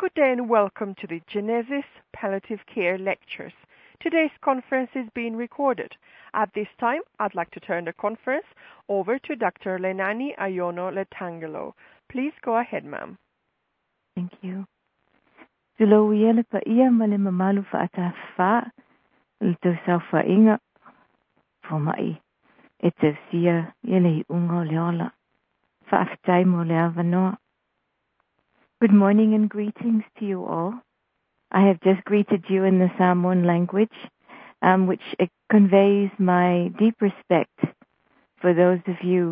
Good day and welcome to the Genesis Palliative Care Lectures. Today's conference is being recorded. At this time, I'd like to turn the conference over to Dr. Lenani Ayono Letangelo. Please go ahead, ma'am. Thank you. Tuluwiela pa ia male mamalu fa atafa lto saufa inga fomai etefsia yele ungo leola fa aftai mo leavano. Good morning and greetings to you all. I have just greeted you in the Samoan language, which conveys my deep respect for those of you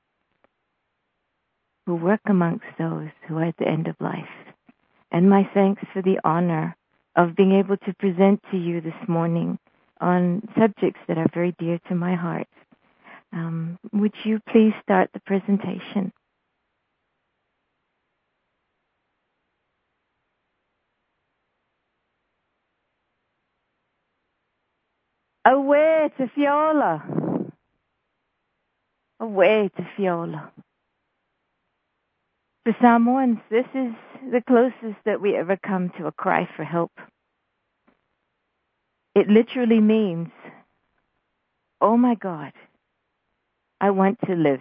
who work amongst those who are at the end of life, and my thanks for the honor of being able to present to you this morning on subjects that are very dear to my heart. Would you please start the presentation? Away to Fiola. Away to Fiola. For Samoans, this is the closest that we ever come to a cry for help. It literally means, oh my God, I want to live.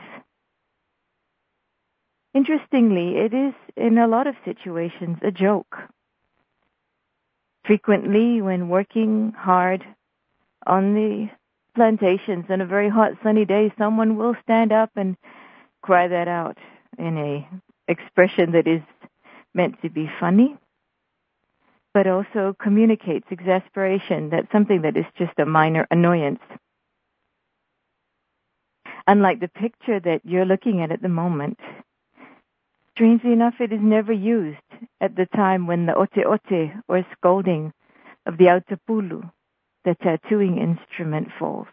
Interestingly, it is in a lot of situations a joke. Frequently, when working hard on the plantations on a very hot sunny day, someone will stand up and cry that out in a expression that is meant to be funny, but also communicates exasperation. That's something that is just a minor annoyance. Unlike the picture that you're looking at the moment, strangely enough, it is never used at the time when the ote-ote, or scolding, of the autapulu, the tattooing instrument, falls.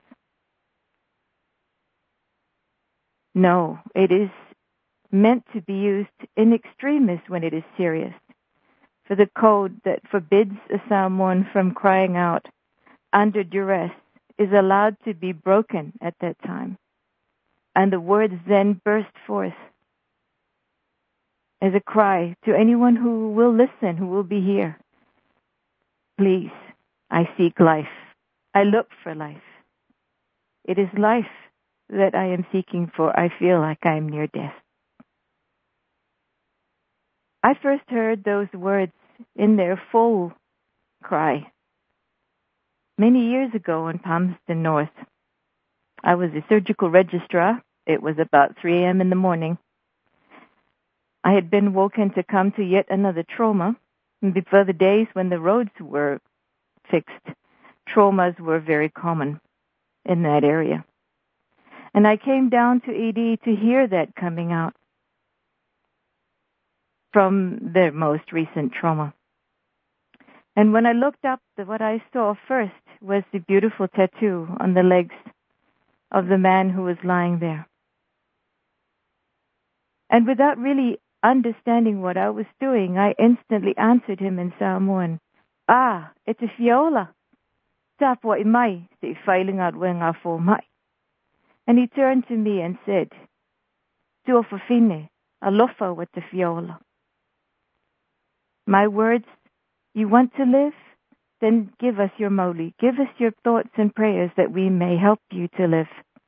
No, it is meant to be used in extremis when it is serious, for the code that forbids a Samoan from crying out under duress is allowed to be broken at that time, and the words then burst forth as a cry to anyone who will listen, who will be here. Please, I seek life. I look for life. It is life that I am seeking for. I feel like I am near death. I first heard those words in their full cry many years ago in Palmerston North. I was a surgical registrar. It was about 3 a.m. in the morning. I had been woken to come to yet another trauma. And before the days when the roads were fixed, traumas were very common in that area. And I came down to ED to hear that coming out from their most recent trauma. And when I looked up, what I saw first was the beautiful tattoo on the legs of the man who was lying there. And without really understanding what I was doing, I instantly answered him in Samoan, it's a fiola. Tapwa imai, si failing out wenga fo mai. And he turned to me and said, Tuofafine, alofa with the fiola. My words, you want to live? Then give us your mauli. Give us your thoughts and prayers that we may help you to live.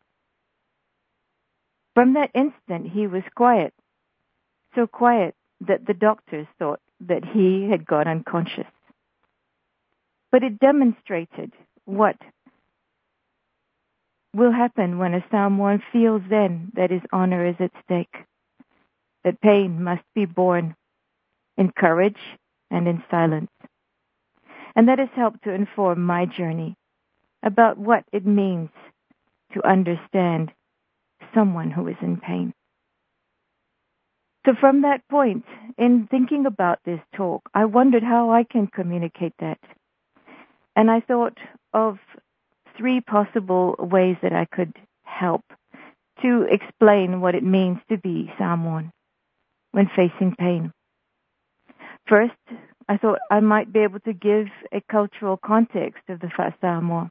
From that instant, he was quiet. So quiet that the doctors thought that he had gone unconscious. But it demonstrated what will happen when a Samoan feels then that his honor is at stake, that pain must be borne in courage and in silence. And that has helped to inform my journey about what it means to understand someone who is in pain. So from that point, in thinking about this talk, I wondered how I can communicate that. And I thought of 3 possible ways that I could help to explain what it means to be Samoan when facing pain. First, I thought I might be able to give a cultural context of the Samoa.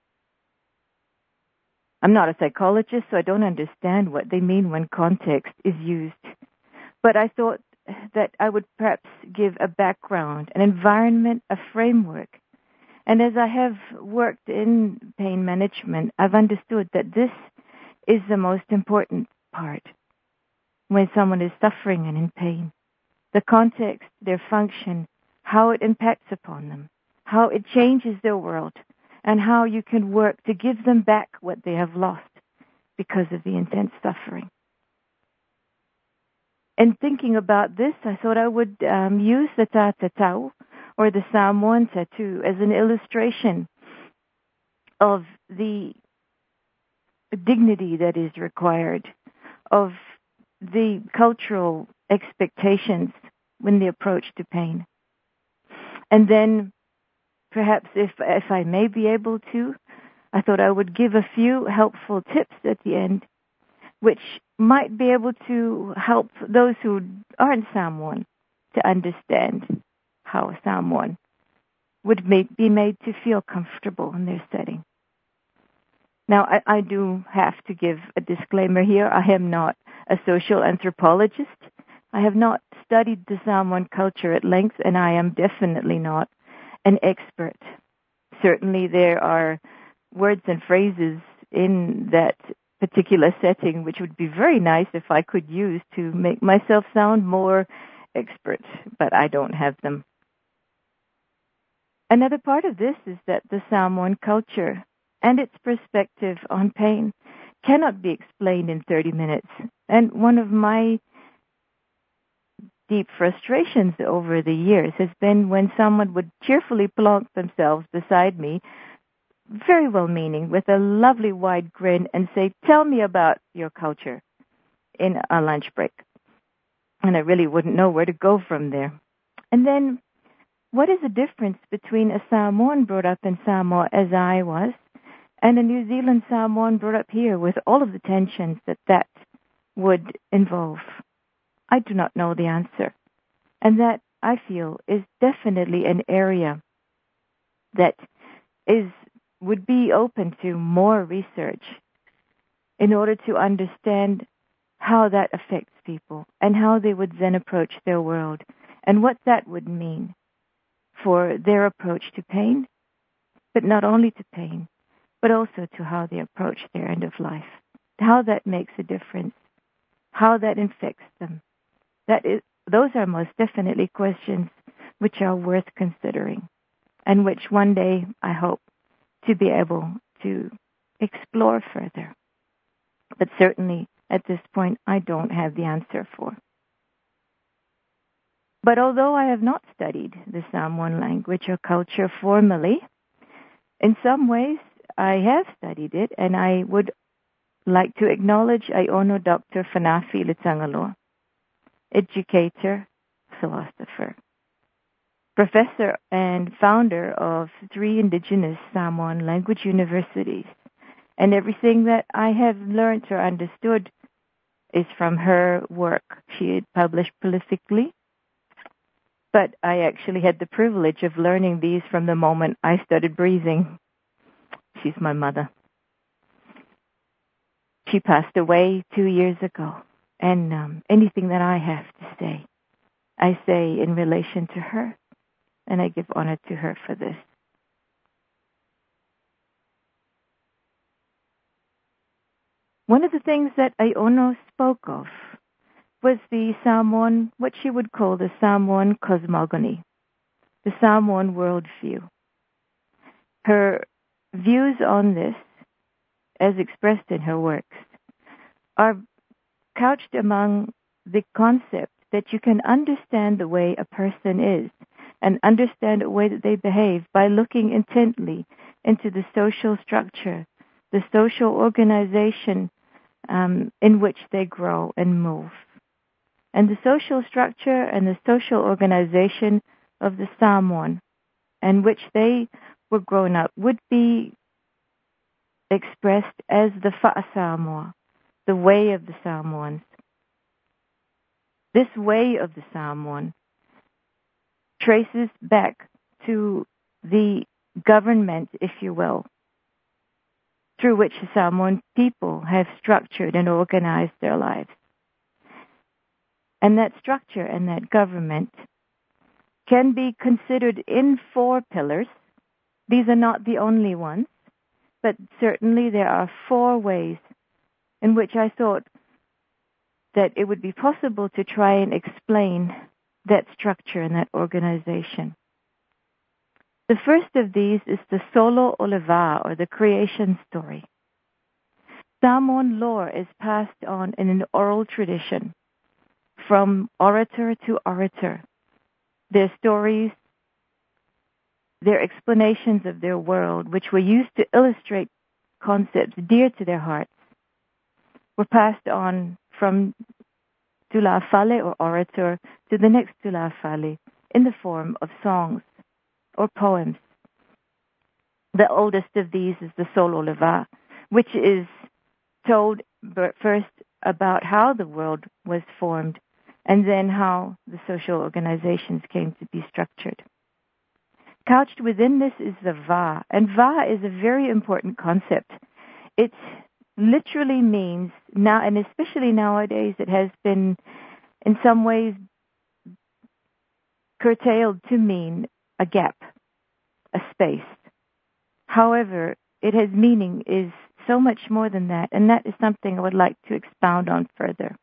I'm not a psychologist, so I don't understand what they mean when context is used. But I thought that I would perhaps give a background, an environment, a framework. And as I have worked in pain management, I've understood that this is the most important part when someone is suffering and in pain. The context, their function, how it impacts upon them, how it changes their world, and how you can work to give them back what they have lost because of the intense suffering. In thinking about this, I thought I would use the Tatatau, or the Samoan tattoo, as an illustration of the dignity that is required, of the cultural expectations when the approach to pain. And then, perhaps if I may be able to, I thought I would give a few helpful tips at the end, which might be able to help those who aren't Samoan to understand how a Samoan would be made to feel comfortable in their setting. Now, I do have to give a disclaimer here. I am not a social anthropologist. I have not studied the Samoan culture at length, and I am definitely not an expert. Certainly there are words and phrases in that particular setting which would be very nice if I could use to make myself sound more expert, but I don't have them. Another part of this is that the Samoan culture and its perspective on pain cannot be explained in 30 minutes. And one of my deep frustrations over the years has been when someone would cheerfully plonk themselves beside me, very well-meaning, with a lovely wide grin, and say, "Tell me about your culture," in a lunch break. And I really wouldn't know where to go from there. And then, what is the difference between a Samoan brought up in Samoa, as I was, and a New Zealand Samoan brought up here with all of the tensions that would involve? I do not know the answer. And that, I feel, is definitely an area that would be open to more research in order to understand how that affects people and how they would then approach their world and what that would mean for their approach to pain, but not only to pain, but also to how they approach their end of life, how that makes a difference, how that infects them. Those are most definitely questions which are worth considering, and which one day I hope to be able to explore further. But certainly at this point I don't have the answer for. But although I have not studied the Samoan language or culture formally, in some ways I have studied it, and I would like to acknowledge Iono Dr. Fanafi Litangaloa, educator, philosopher, professor and founder of 3 indigenous Samoan language universities. And everything that I have learned or understood is from her work. She had published prolifically, but I actually had the privilege of learning these from the moment I started breathing. She's my mother. She passed away 2 years ago, and anything that I have to say, I say in relation to her, and I give honor to her for this. One of the things that Iono spoke of was the Samoan, what she would call the Samoan cosmogony, the Samoan worldview. Her views on this, as expressed in her works, are couched among the concept that you can understand the way a person is and understand the way that they behave by looking intently into the social structure, the social organization in which they grow and move. And the social structure and the social organization of the Samoan in which they were grown up would be expressed as the Fa'asamoa, the way of the Samoans. This way of the Samoan traces back to the government, if you will, through which the Samoan people have structured and organized their lives. And that structure and that government can be considered in 4 pillars. These are not the only ones, but certainly there are 4 ways in which I thought that it would be possible to try and explain that structure and that organization. The first of these is the Solo Oleva, or the creation story. Samoan lore is passed on in an oral tradition, from orator to orator. Their stories, their explanations of their world, which were used to illustrate concepts dear to their hearts, were passed on from tula fale, or orator, to the next tula fale in the form of songs or poems. The oldest of these is the Solo Oleva, which is told first about how the world was formed and then how the social organizations came to be structured. Couched within this is the Va, and Va is a very important concept. It literally means, now, and especially nowadays, it has been in some ways curtailed to mean a gap, a space. However, it has meaning is so much more than that, and that is something I would like to expound on further.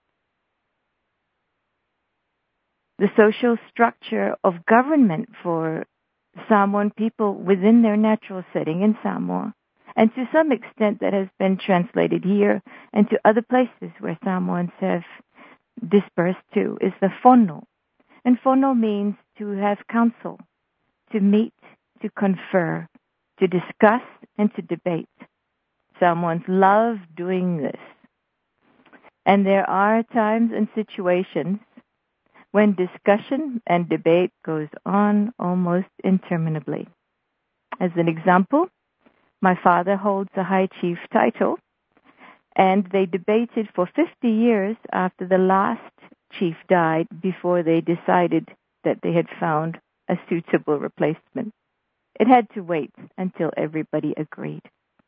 The social structure of government for Samoan people within their natural setting in Samoa, and to some extent that has been translated here and to other places where Samoans have dispersed to, is the fono. And fono means to have counsel, to meet, to confer, to discuss, and to debate. Samoans love doing this. And there are times and situations when discussion and debate goes on almost interminably. As an example, my father holds a high chief title, and they debated for 50 years after the last chief died before they decided that they had found a suitable replacement. It had to wait until everybody agreed.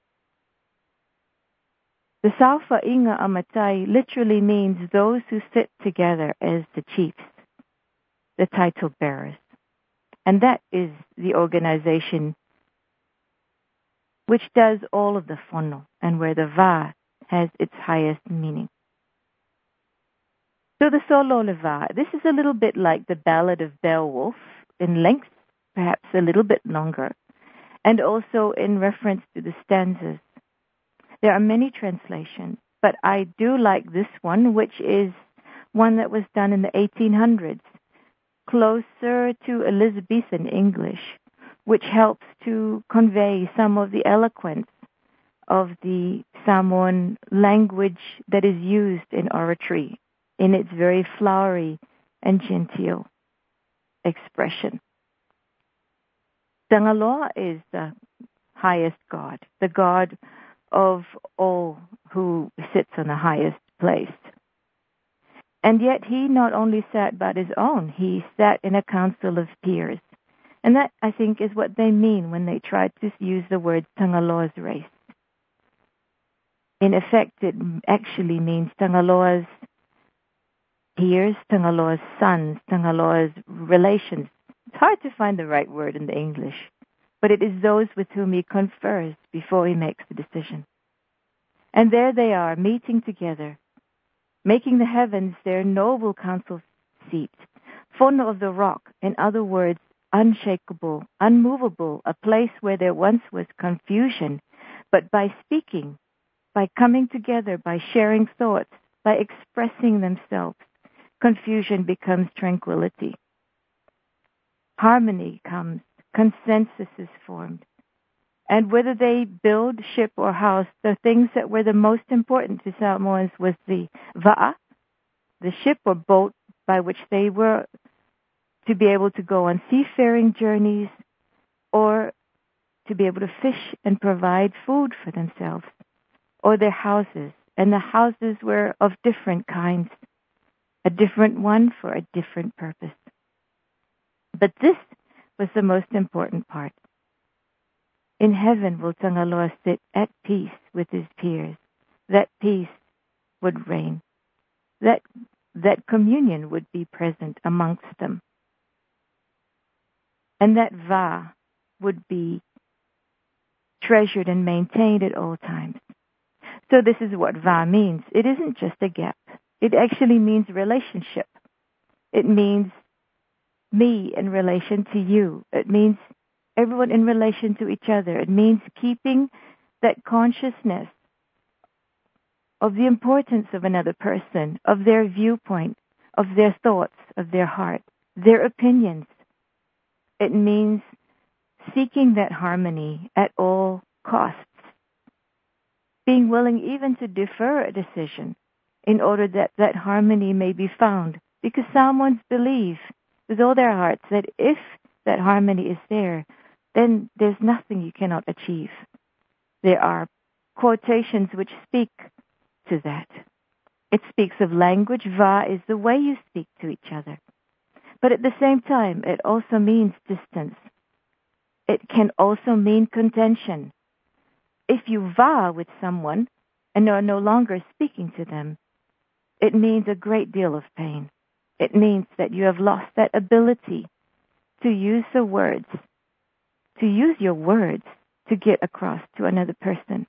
The Saufa Inga Amatai literally means those who sit together as the chiefs, the title bearers. And that is the organization which does all of the fono and where the Va has its highest meaning. So the Solo Oleva, this is a little bit like the Ballad of Beowulf in length, perhaps a little bit longer, and also in reference to the stanzas. There are many translations, but I do like this one, which is one that was done in the 1800s, closer to Elizabethan English, which helps to convey some of the eloquence of the Samoan language that is used in oratory in its very flowery and genteel expression. Tangaloa is the highest God, the God of all who sits on the highest place. And yet he not only sat by his own, he sat in a council of peers. And that, I think, is what they mean when they try to use the word Tangaloa's race. In effect, it actually means Tangaloa's peers, Tangaloa's sons, Tangaloa's relations. It's hard to find the right word in the English, but it is those with whom he confers before he makes the decision. And there they are, meeting together, making the heavens their noble council seat, fono of the rock, in other words, unshakable, unmovable, a place where there once was confusion, but by speaking, by coming together, by sharing thoughts, by expressing themselves, confusion becomes tranquility. Harmony comes, consensus is formed. And whether they build ship or house, the things that were the most important to Samoans was the va'a, the ship or boat by which they were to be able to go on seafaring journeys or to be able to fish and provide food for themselves, or their houses. And the houses were of different kinds, a different one for a different purpose. But this was the most important part. In heaven will Tangaloa sit at peace with his peers. That peace would reign. That that communion would be present amongst them. And that va would be treasured and maintained at all times. So this is what va means. It isn't just a gap. It actually means relationship. It means me in relation to you. It means everyone in relation to each other. It means keeping that consciousness of the importance of another person, of their viewpoint, of their thoughts, of their heart, their opinions. It means seeking that harmony at all costs, being willing even to defer a decision in order that that harmony may be found, because someone's belief with all their hearts that if that harmony is there, then there's nothing you cannot achieve. There are quotations which speak to that. It speaks of language. Va is the way you speak to each other. But at the same time, it also means distance. It can also mean contention. If you va with someone and are no longer speaking to them, it means a great deal of pain. It means that you have lost that ability to use the words, to use your words to get across to another person.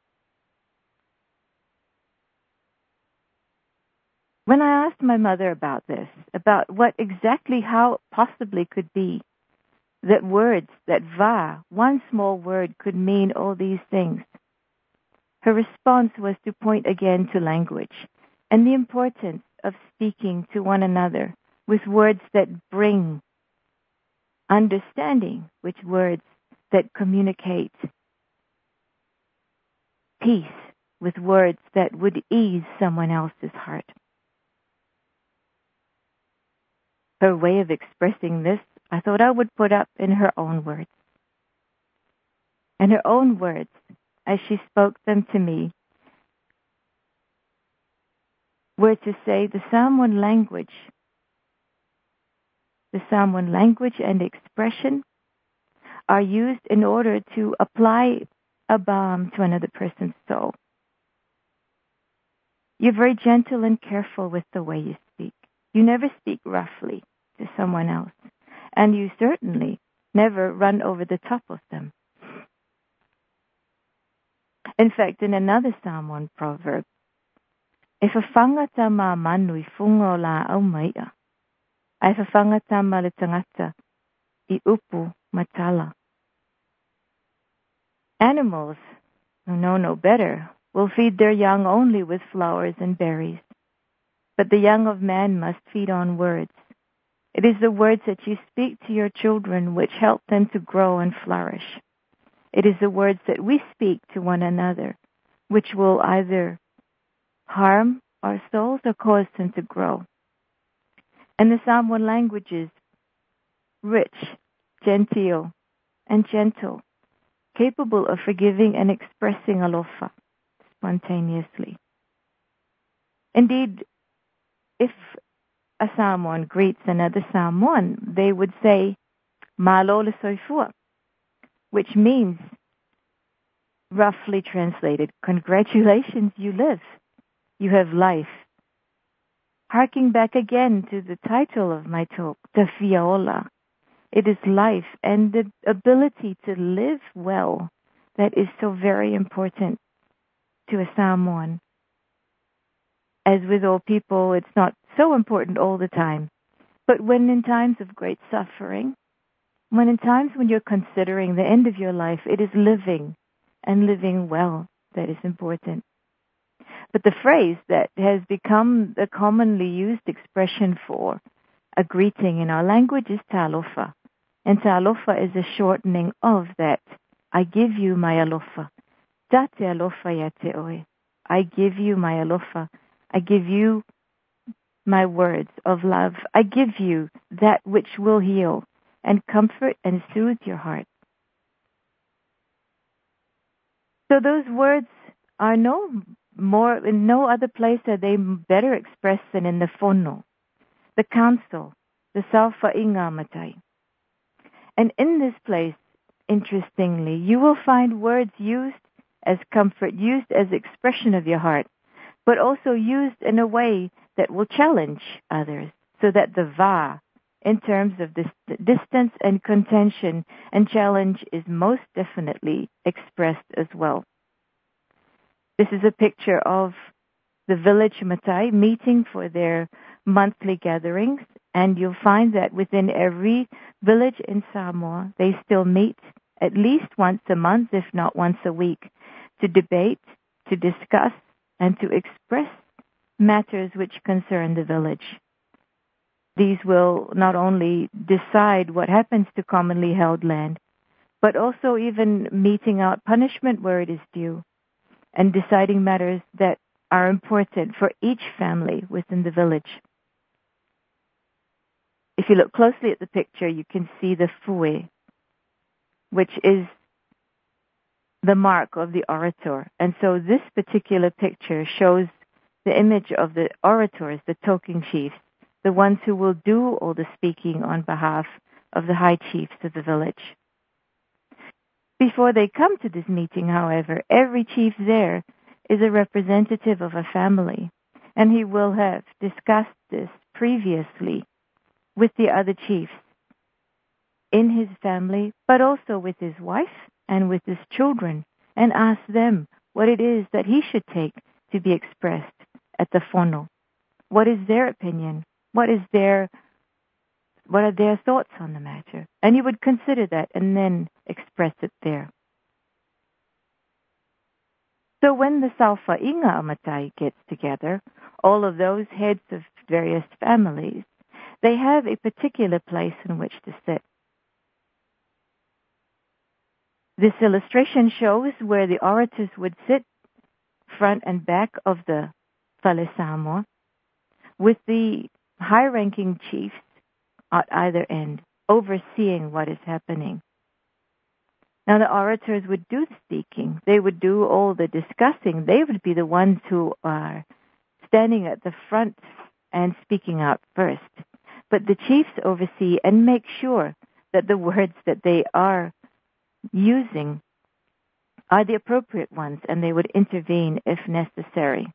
When I asked my mother about this, about what exactly, how possibly could be that words, that va, one small word could mean all these things, her response was to point again to language and the importance of speaking to one another with words that bring understanding, with words that communicate peace, with words that would ease someone else's heart. Her way of expressing this, I thought I would put up in her own words. And her own words, as she spoke them to me, were to say the Samoan language and expression are used in order to apply a balm to another person's soul. You're very gentle and careful with the way you speak. You never speak roughly to someone else. And you certainly never run over the top of them. In fact, in another Samoan proverb, e whawhangata mā manui whungo la au maia, ai whawhangata ma le tangata I upu matala. Animals who know no better will feed their young only with flowers and berries. But the young of man must feed on words. It is the words that you speak to your children which help them to grow and flourish. It is the words that we speak to one another which will either harm our souls or cause them to grow. And the Samoan language is rich, genteel, and gentle, capable of forgiving and expressing alofa spontaneously. Indeed, if a Samoan greets another Samoan, they would say, Malo le soifua, which means, roughly translated, congratulations, you live. You have life. Harking back again to the title of my talk, Te Fiaola. It is life and the ability to live well that is so very important to a Samoan. As with all people, it's not so important all the time. But when in times of great suffering, when in times when you're considering the end of your life, it is living and living well that is important. But the phrase that has become the commonly used expression for a greeting in our language is talofa. And talofa is a shortening of that. I give you my alofa. Tate alofa ya te oe. I give you my alofa. I give you my words of love. I give you that which will heal and comfort and soothe your heart. So those words are no more, in no other place are they better expressed than in the fono, the council, the salfa inga matai. And in this place, interestingly, you will find words used as comfort, used as expression of your heart, but also used in a way that will challenge others, so that the va, in terms of this distance and contention and challenge, is most definitely expressed as well. This is a picture of the village Matai meeting for their monthly gatherings, and you'll find that within every village in Samoa, they still meet at least once a month, if not once a week, to debate, to discuss, and to express matters which concern the village. These will not only decide what happens to commonly held land, but also even meting out punishment where it is due, and deciding matters that are important for each family within the village. If you look closely at the picture, you can see the fue, which is the mark of the orator. And so this particular picture shows the image of the orators, the talking chiefs, the ones who will do all the speaking on behalf of the high chiefs of the village. Before they come to this meeting, however, every chief there is a representative of a family, and he will have discussed this previously with the other chiefs in his family, but also with his wife and with his children, and ask them what it is that he should take to be expressed at the fono. What is their opinion? What are their thoughts on the matter? And he would consider that and then express it there. So when the Salfa'inga Amatai gets together, all of those heads of various families, they have a particular place in which to sit. This illustration shows where the orators would sit front and back of the Fale Samoa, with the high-ranking chiefs at either end, overseeing what is happening. Now the orators would do the speaking. They would do all the discussing. They would be the ones who are standing at the front and speaking out first. But the chiefs oversee and make sure that the words that they are using are the appropriate ones, and they would intervene if necessary.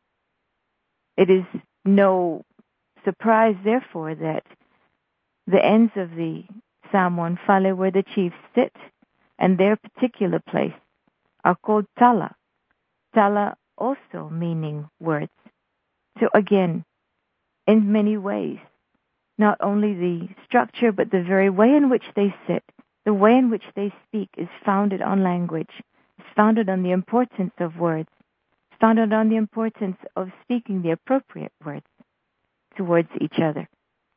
It is no surprise, therefore, that the ends of the Samoan Fale, where the chiefs sit, and their particular place, are called tala. Tala also meaning words. So again, in many ways, not only the structure, but the very way in which they sit, the way in which they speak is founded on language, is founded on the importance of words, is founded on the importance of speaking the appropriate words towards each other.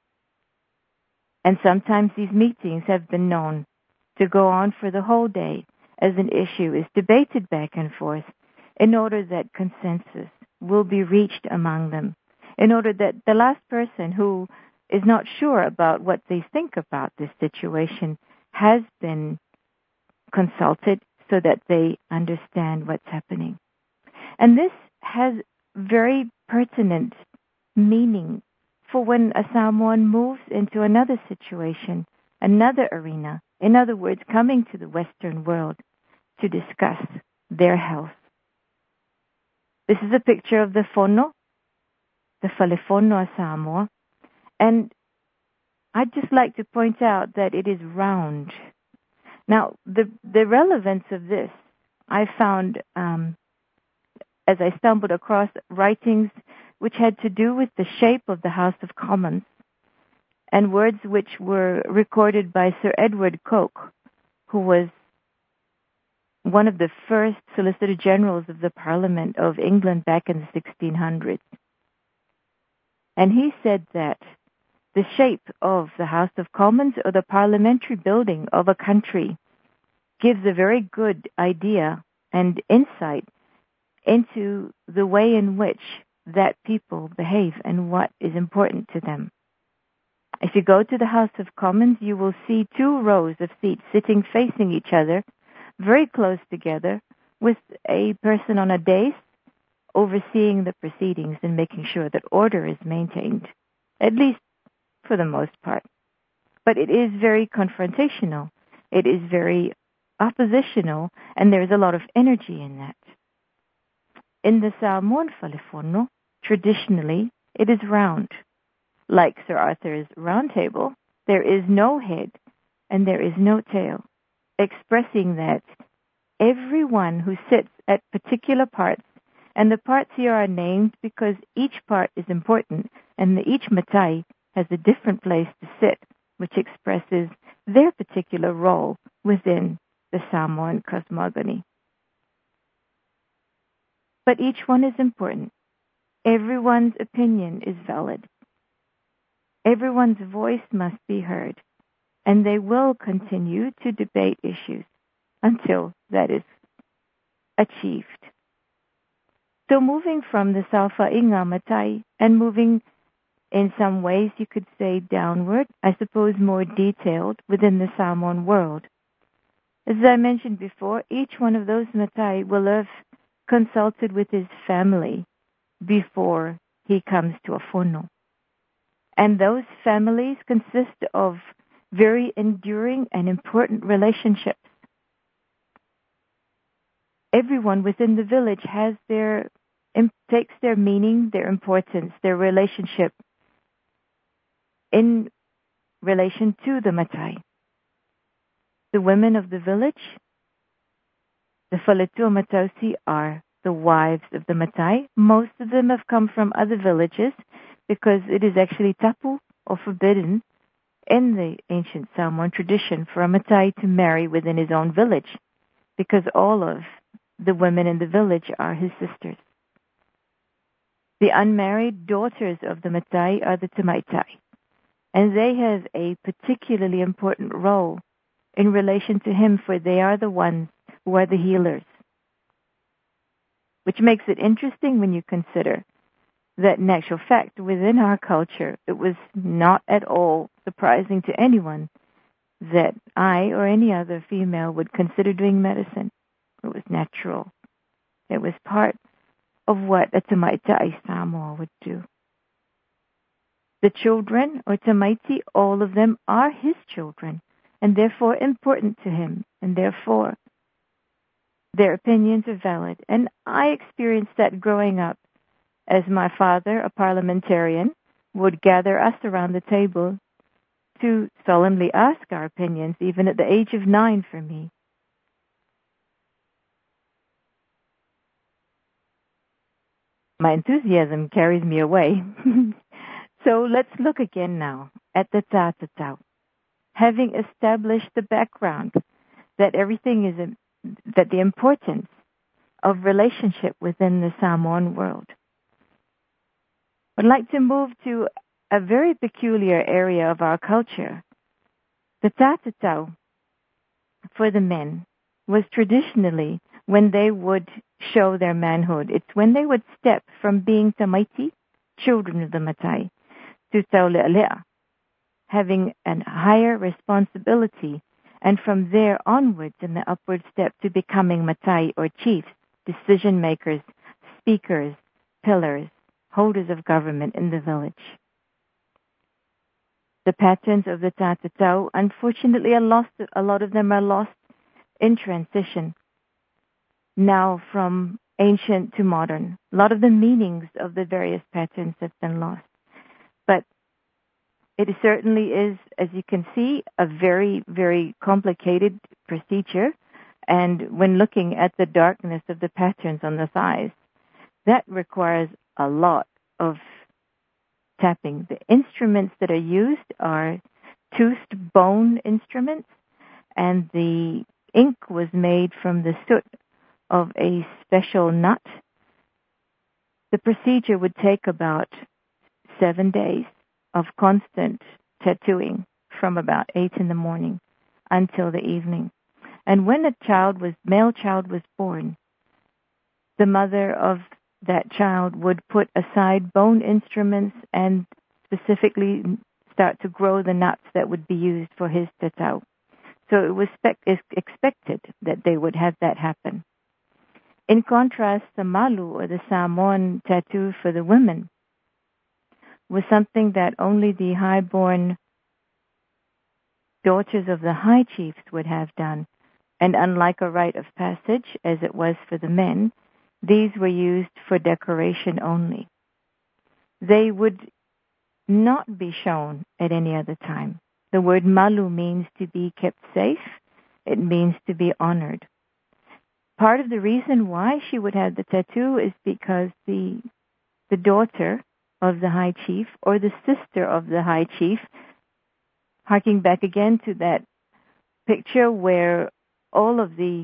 And sometimes these meetings have been known to go on for the whole day as an issue is debated back and forth in order that consensus will be reached among them, in order that the last person who is not sure about what they think about this situation has been consulted so that they understand what's happening. And this has very pertinent meaning for when a Samoan moves into another situation, another arena, in other words, coming to the Western world to discuss their health. This is a picture of the fono, the Falefono Samoa, and I'd just like to point out that it is round. Now, the relevance of this, I found as I stumbled across writings which had to do with the shape of the House of Commons, and words which were recorded by Sir Edward Coke, who was one of the first Solicitor Generals of the Parliament of England back in the 1600s. And he said that the shape of the House of Commons or the parliamentary building of a country gives a very good idea and insight into the way in which that people behave and what is important to them. If you go to the House of Commons, you will see 2 rows of seats sitting facing each other, very close together, with a person on a dais overseeing the proceedings and making sure that order is maintained, at least for the most part. But it is very confrontational. It is very oppositional, and there's a lot of energy in that. In the Samoan Falefono, traditionally, It is round. Like Sir Arthur's Round Table, there is no head and there is no tail, expressing that everyone who sits at particular parts, and the parts here are named because each part is important, and each matai has a different place to sit, which expresses their particular role within the Samoan cosmogony. But each one is important. Everyone's opinion is valid. Everyone's voice must be heard, and they will continue to debate issues until that is achieved. So moving from the Salfa'inga Matai and moving in some ways you could say downward, I suppose more detailed within the Samoan world. As I mentioned before, each one of those Matai will have consulted with his family before he comes to a fono. And those families consist of very enduring and important relationships. Everyone within the village has takes their meaning, their importance, their relationship in relation to the Matai. The women of the village, the Faletua Matausi, are the wives of the Matai. Most of them have come from other villages because it is actually tapu or forbidden in the ancient Samoan tradition for a Matai to marry within his own village because all of the women in the village are his sisters. The unmarried daughters of the Matai are the Tamaitai, and they have a particularly important role in relation to him, for they are the ones who are the healers. Which makes it interesting when you consider that in actual fact, within our culture, it was not at all surprising to anyone that I or any other female would consider doing medicine. It was natural. It was part of what a Tamaitai Samoa would do. The children, or Tamaiti, all of them are his children, and therefore important to him, and therefore their opinions are valid. And I experienced that growing up, as my father, a parliamentarian, would gather us around the table to solemnly ask our opinions, even at the age of 9 for me. My enthusiasm carries me away. So let's look again now at the Tātātau. Having established the background that everything is that the importance of relationship within the Samoan world, I'd like to move to a very peculiar area of our culture. The Tātātau for the men was traditionally when they would show their manhood. It's when they would step from being Tamaiti, children of the Matai, to Taule'alea, having a higher responsibility, and from there onwards in the upward step to becoming Matai or chiefs, decision makers, speakers, pillars, holders of government in the village. The patterns of the Tātātau, unfortunately, are lost. A lot of them are lost in transition, now from ancient to modern. A lot of the meanings of the various patterns have been lost. But it certainly is, as you can see, a very, very complicated procedure. And when looking at the darkness of the patterns on the thighs, that requires a lot of tapping. The instruments that are used are toothed bone instruments, and the ink was made from the soot of a special nut. The procedure would take about 7 days of constant tattooing from about 8 in the morning until the evening. And when a male child was born, the mother of that child would put aside bone instruments and specifically start to grow the nuts that would be used for his tatau. So it was expected that they would have that happen. In contrast, the malu, or the Samoan tattoo for the women, was something that only the high-born daughters of the high chiefs would have done. And unlike a rite of passage, as it was for the men, these were used for decoration only. they would not be shown at any other time. The word malu means to be kept safe. It means to be honored. Part of the reason why she would have the tattoo is because the daughter of the high chief or the sister of the high chief, harking back again to that picture where all of the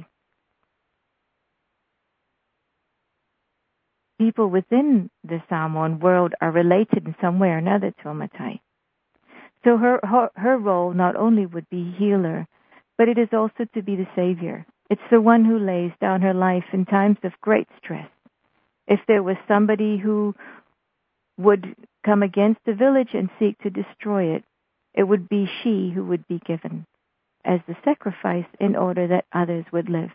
people within the Samoan world are related in some way or another to Omatai. So her role not only would be healer, but it is also to be the savior. It's the one who lays down her life in times of great stress. If there was somebody who would come against the village and seek to destroy it, it would be she who would be given as the sacrifice in order that others would live.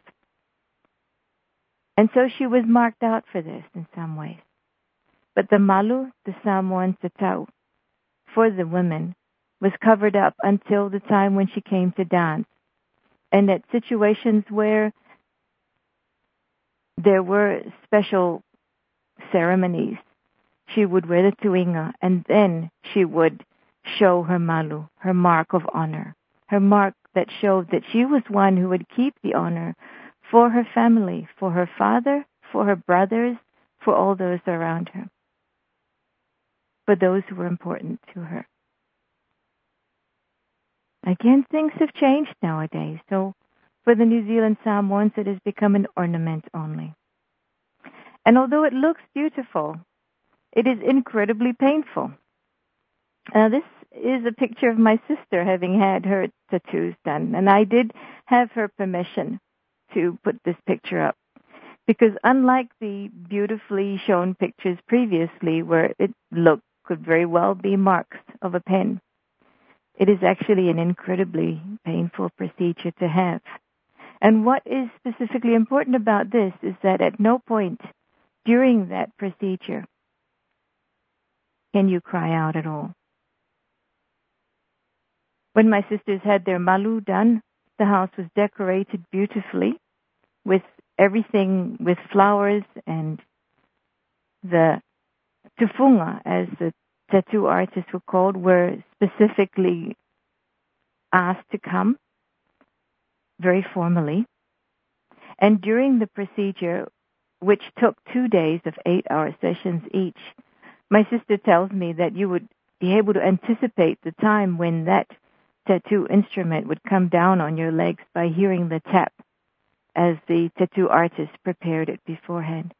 And so she was marked out for this in some ways. But the malu, the Samoan tatau, for the women, was covered up until the time when she came to dance. And at situations where there were special ceremonies, she would wear the tuinga, and then she would show her malu, her mark of honor, her mark that showed that she was one who would keep the honor for her family, for her father, for her brothers, for all those around her, for those who were important to her. Again, things have changed nowadays, so for the New Zealand Samoans, it has become an ornament only. And although it looks beautiful, it is incredibly painful. Now, this is a picture of my sister having had her tattoos done, and I did have her permission to put this picture up, because unlike the beautifully shown pictures previously where it could very well be marks of a pen, it is actually an incredibly painful procedure to have. And what is specifically important about this is that at no point during that procedure can you cry out at all. When my sisters had their malu done, the house was decorated beautifully with everything, with flowers, and the tufunga, as the tattoo artists were called, were specifically asked to come very formally. And during the procedure, which took 2 days of 8-hour sessions each, my sister tells me that you would be able to anticipate the time when that tattoo instrument would come down on your legs by hearing the tap as the tattoo artist prepared it beforehand.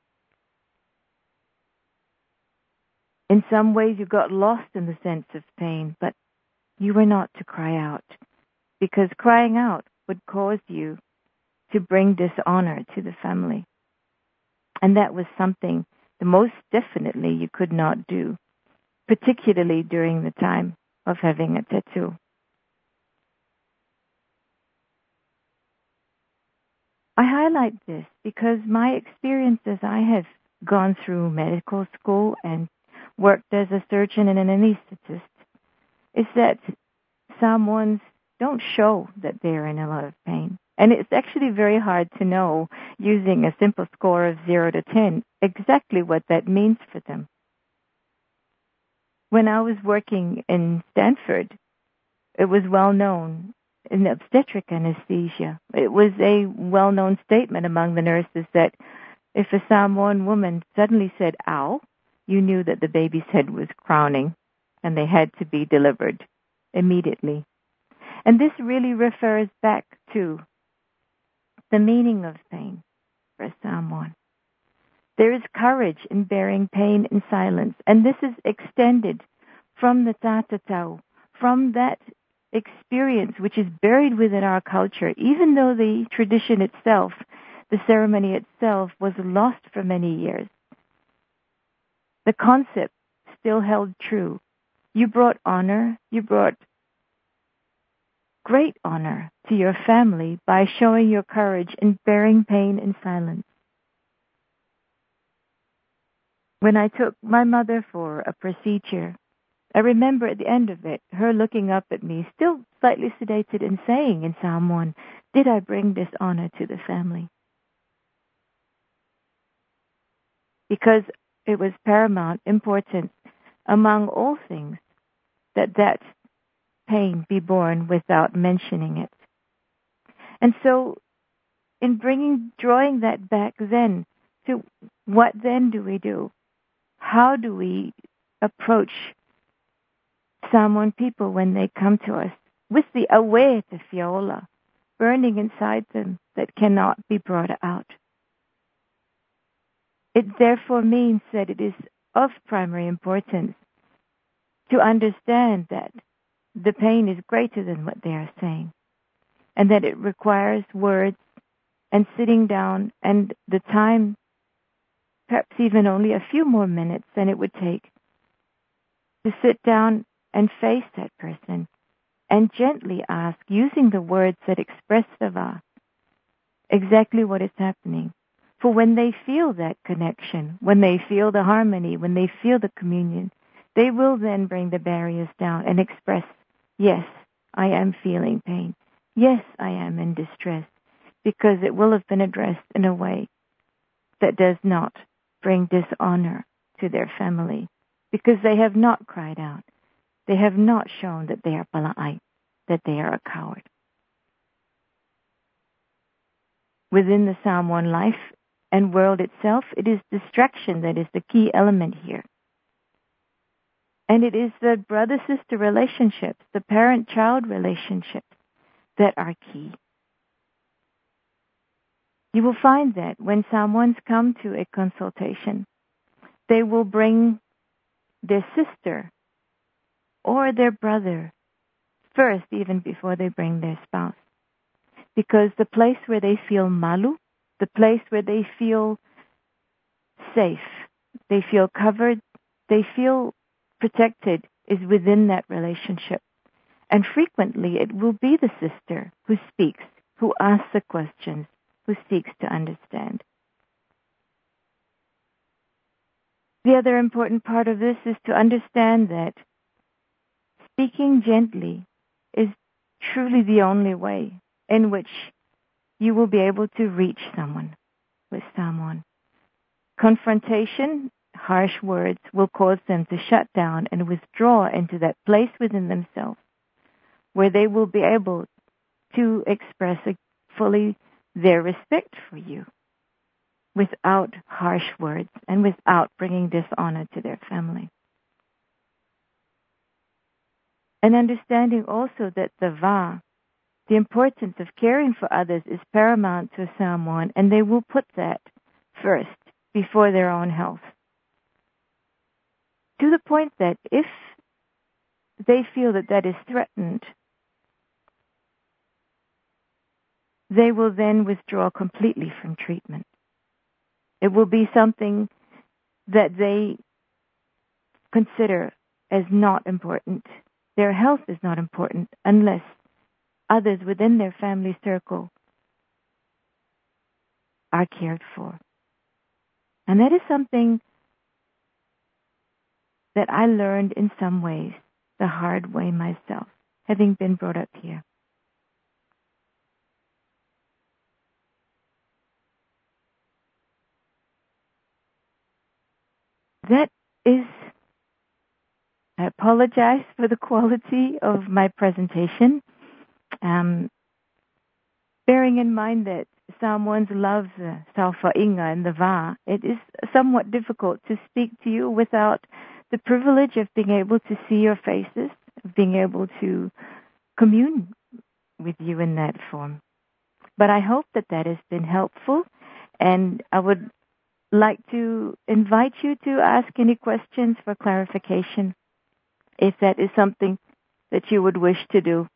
In some ways, you got lost in the sense of pain, but you were not to cry out, because crying out would cause you to bring dishonor to the family. And that was something that most definitely you could not do, particularly during the time of having a tattoo. I highlight this because my experience as I have gone through medical school and worked as a surgeon and an anesthetist is that Samoans don't show that they're in a lot of pain. And it's actually very hard to know, using a simple score of 0 to 10, exactly what that means for them. When I was working in Stanford, it was well known in obstetric anesthesia. It was a well-known statement among the nurses that if a Samoan woman suddenly said, ow, you knew that the baby's head was crowning and they had to be delivered immediately. And this really refers back to the meaning of pain for a Samoan. There is courage in bearing pain in silence, and this is extended from the tatatau, from that experience which is buried within our culture, even though the tradition itself, the ceremony itself, was lost for many years. The concept still held true. You brought honor, you brought great honor to your family by showing your courage in bearing pain in silence. When I took my mother for a procedure, I remember at the end of it, her looking up at me, still slightly sedated, and saying in Samoan, did I bring dishonor to the family? Because it was paramount importance among all things, that pain be borne without mentioning it. And so, in drawing that back then to what then do we do? How do we approach Samoan people when they come to us with the awe te fiola burning inside them that cannot be brought out? It therefore means that it is of primary importance to understand that the pain is greater than what they are saying, and that it requires words and sitting down and the time, perhaps even only a few more minutes than it would take to sit down and face that person and gently ask, using the words that express the va, exactly what is happening. For when they feel that connection, when they feel the harmony, when they feel the communion, they will then bring the barriers down and express, yes, I am feeling pain. Yes, I am in distress, because it will have been addressed in a way that does not bring dishonor to their family, because they have not cried out. They have not shown that they are pala'ai, that they are a coward. Within the Samoan life and world itself, it is distraction that is the key element here. And it is the brother-sister relationships, the parent-child relationships that are key. You will find that when Samoans come to a consultation, they will bring their sister or their brother first, even before they bring their spouse. Because the place where they feel malu, the place where they feel safe, they feel covered, they feel protected, is within that relationship. And frequently it will be the sister who speaks, who asks the questions, who seeks to understand. The other important part of this is to understand that speaking gently is truly the only way in which you will be able to reach someone with Samoan. Confrontation, harsh words, will cause them to shut down and withdraw into that place within themselves where they will be able to express fully their respect for you without harsh words and without bringing dishonor to their family. And understanding also that the va, the importance of caring for others, is paramount to a Samoan, and they will put that first before their own health. To the point that if they feel that that is threatened, they will then withdraw completely from treatment. It will be something that they consider as not important. Their health is not important unless others within their family circle are cared for. And that is something that I learned in some ways the hard way myself, having been brought up here. That is, I apologize for the quality of my presentation. Bearing in mind that Samoans love the Saufainga and the Va, it is somewhat difficult to speak to you without the privilege of being able to see your faces, of being able to commune with you in that form. But I hope that that has been helpful, and I would like to invite you to ask any questions for clarification, if that is something that you would wish to do.